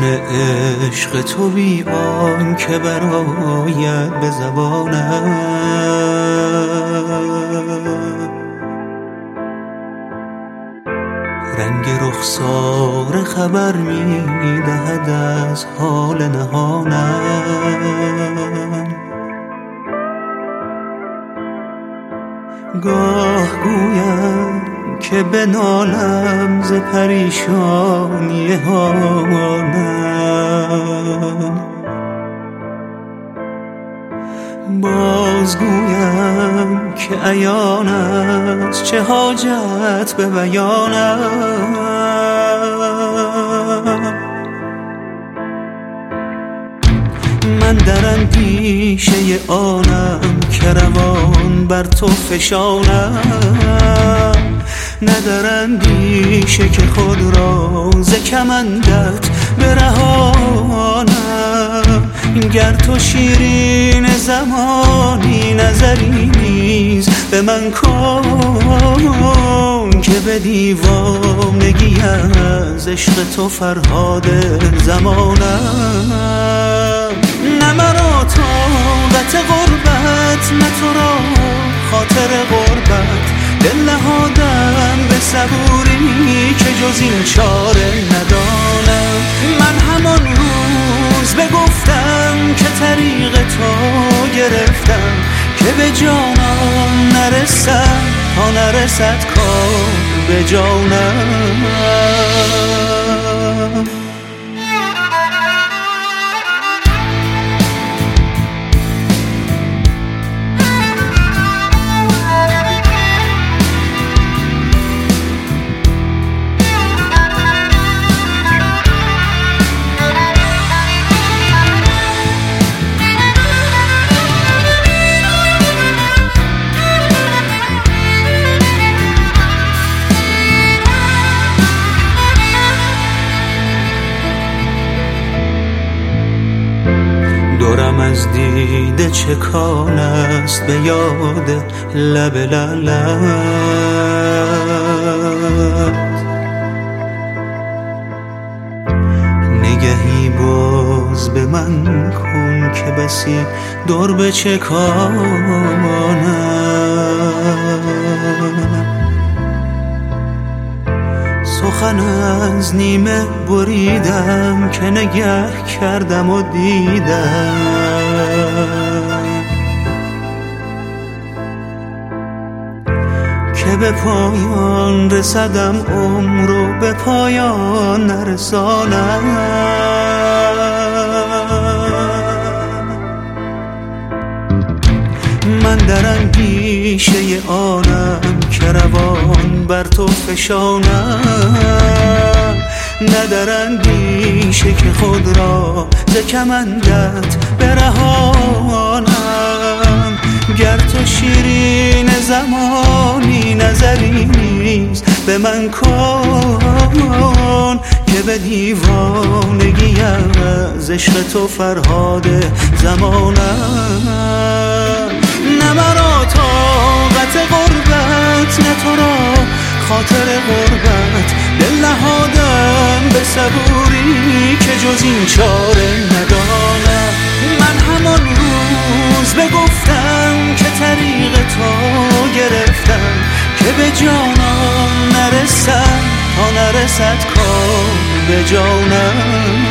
سخن عشق تو بی آن که برآید به زبانم، رنگ رخسار خبر می دهد از حال نهانم. گاه گویم که بنالم ز پریشانی حالم، باز گویم که عیان است چه حاجت به بیانم. من در اندیشه آنم که روان بر تو فشانم، نه در اندیشه که خود را ز کمندت برهانم. گر تو شیرین زمانی نظری نیز به من کن که به دیوانگی از عشق تو فرهاد زمانم. نه مرا طاقت غربت، نه تو را خاطر غربت، دل نهادم به صبوری که جز این چاره ندانم. من همان روز بگفتم که طریق تو گرفتم که به جانم نرسم تا نرسد کار به جانم. دورم از دیده چکان است به یاد لب لعلت، نگهی باز به من کن که بسی دور به چکانم. سخن از نیمه بریدم که نگه کردم و دیدم، که به پایان رسدم عمرو به پایان نرسانم. من در اندیشه آنم که روان بر تو فشانم، نه در اندیشه که خود را ز کمندت برهانم. گر تو شیرین زمانی نظری نیز به من کن که به دیوانگی از عشق تو فرهاد زمانم. نه مرا طاقت غربت، نه تو را خاطر غربت، دل نهادم به صبوری که جز این چاره ندانم. من همان روز بگفتم که طریق تو گرفتم که به جانم نرسم تا نرسد کار به جانم.